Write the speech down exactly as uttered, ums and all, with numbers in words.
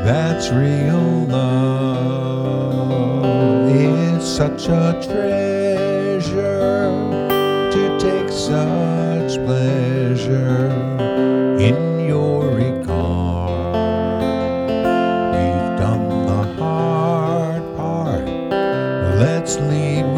That's real love. It's such a treasure to take such pleasure in your regard. We've done the hard part. Let's lead